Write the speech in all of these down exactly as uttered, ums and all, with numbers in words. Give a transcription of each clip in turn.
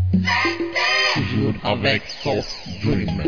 Toujours avec Soft Dream.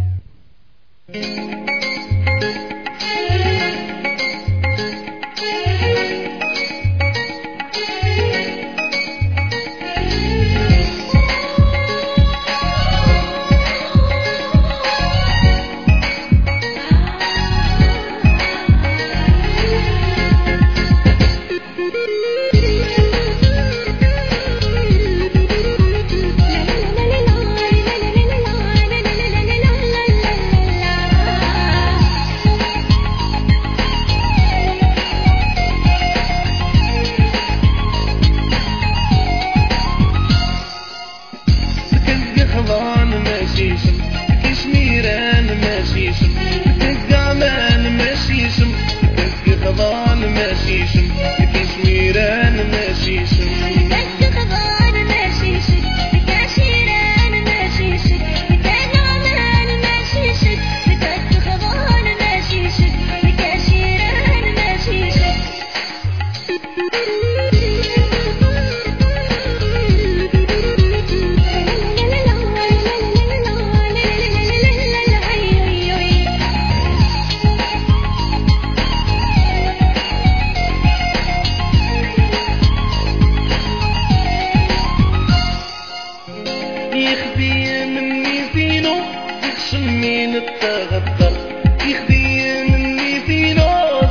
يخدي مني فينو تسمين التغدر يخدي مني فينو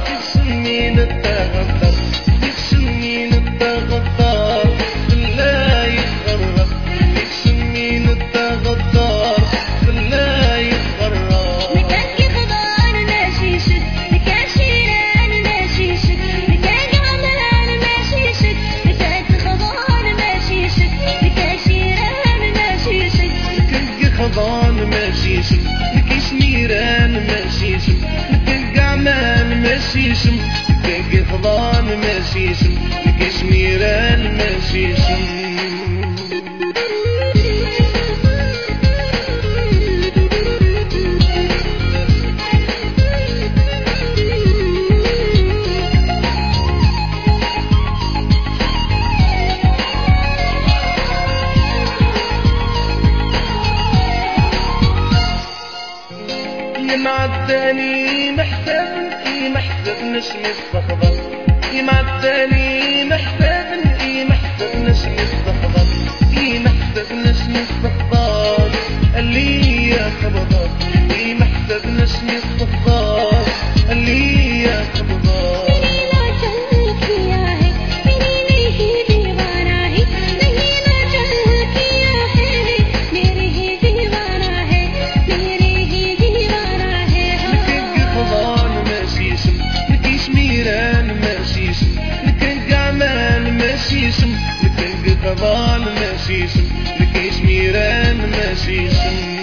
تسمين التغدر تسمين التغدر خلا يتغرب تسمين التغدر خلا يتغرب مكانك خضار ماشي شد مكان شيران ماشي شد مكان عمران ماشي شد مكان خضار ماشي شد مكان شيران ماشي شد مكان خضان ماشي شد مكان شميران ماشي شد مكان قعمان ماشي شد مكان خضان ماشي شد مكان شميران ماشي شد يمعداني محتاج اي محتاج نشمي الصخبة يمعداني محتاج اي محتاج نشمي الصخبة اي محتاج نشمي الصخبة اللي يا خبضة اي محتاج نشمي الصخبة اللي يا خبضة خضان ماشي سم لكيش ميران ماشي سم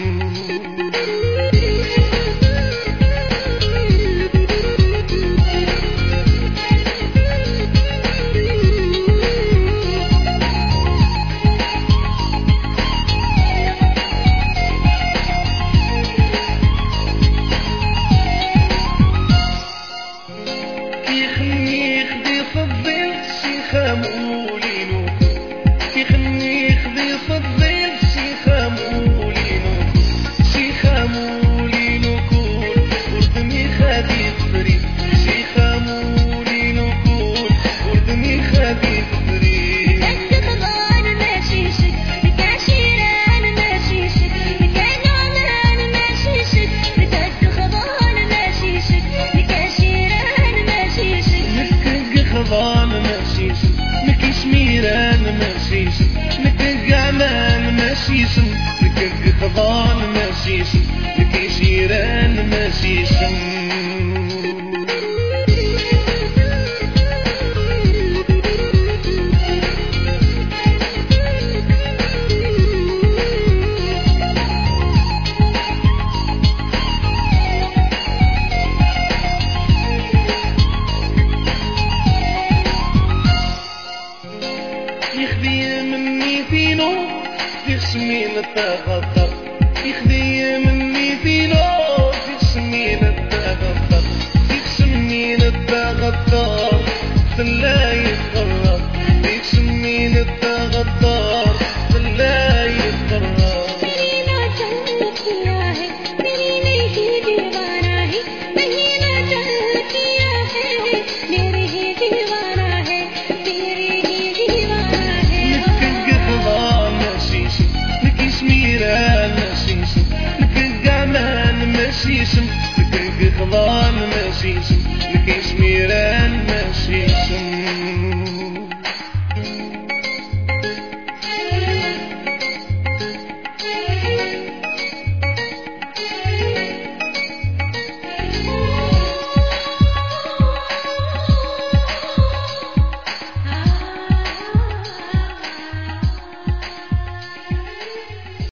يخني يخدي صدي شيخة مولينو يخني يخدي صدي شيخة مولينو شيخة مولينو كول وردني خدي فري شيخة مولينو كول وردني خدي فري مكانك خضار ماشي شد مكان شيران ماشي شد مكان عمران ماشي شد مكانك خضار ماشي شد مكان شيران ماشي شد مكان خضان ماشي شد مكان شميران ماشي شد مكان قعمان ماشي شد مكان خضان ماشي شد مكان شيران ماشي شد يخدي مني فينو تسمين التغدر يخدي مني فينو تسمين التغدر تسمين التغدر خلا يتغرب تسمين التغدر خلا ماشي